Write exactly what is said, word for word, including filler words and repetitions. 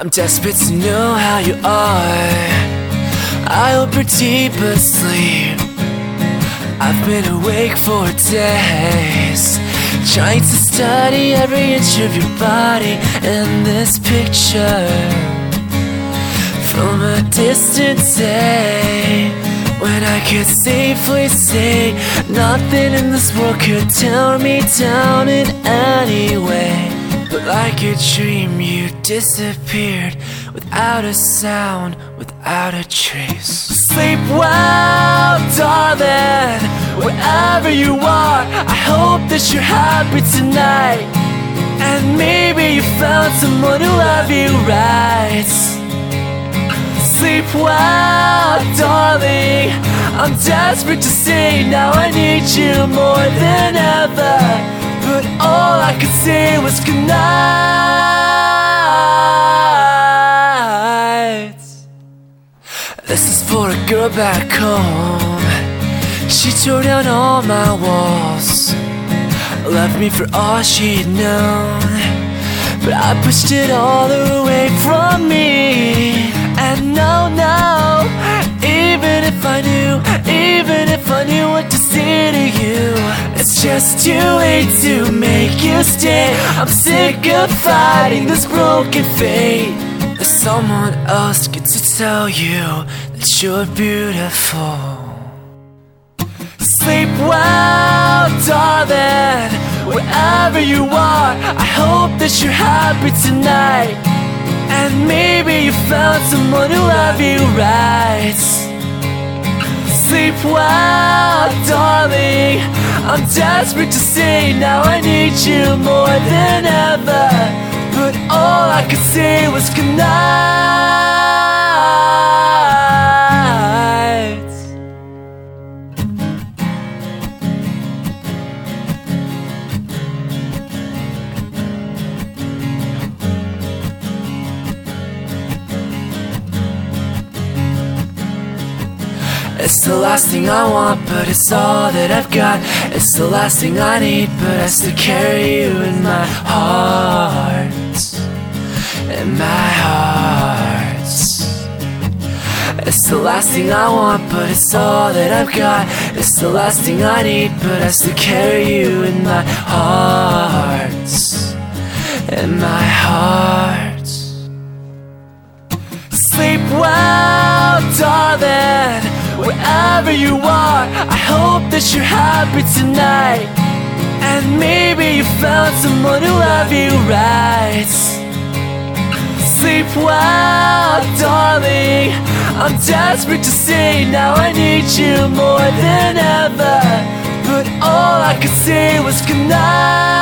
I'm desperate to know how you are. I hope you're deep asleep. I've been awake for days, trying to study every inch of your body and this picture from a distant day, when I could safely say nothing in this world could tear me down in any way. But like a dream you disappeared, without a sound, without a trace. Sleep well, darling, wherever you are. I hope that you're happy tonight, and maybe you found someone who love you right. Sleep well, darling, I'm desperate to say now I need you more than ever. But all I could say was goodnight. This is for a girl back home. She tore down all my walls, left me for all she'd known, but I pushed it all away from me. And no, no, even if I knew, even if I knew what to say to you, it's just too late to make you stay. I'm sick of fighting this broken fate. That someone else gets to tell you that you're beautiful. Sleep well, darling, wherever you are. I hope that you're happy tonight, and maybe you found someone who love you right. Sleep well, darling, I'm desperate to say now I need you more than ever. But all I could say was goodnight. It's the last thing I want, but it's all that I've got. It's the last thing I need, but I still carry you in my heart. In my heart. It's the last thing I want, but it's all that I've got. It's the last thing I need, but I still carry you in my heart. In my heart. Sleep well, darling, wherever you are. I hope that you're happy tonight, and maybe you found someone who love you right. Sleep well, darling, I'm desperate to say now I need you more than ever. But all I could say was goodnight.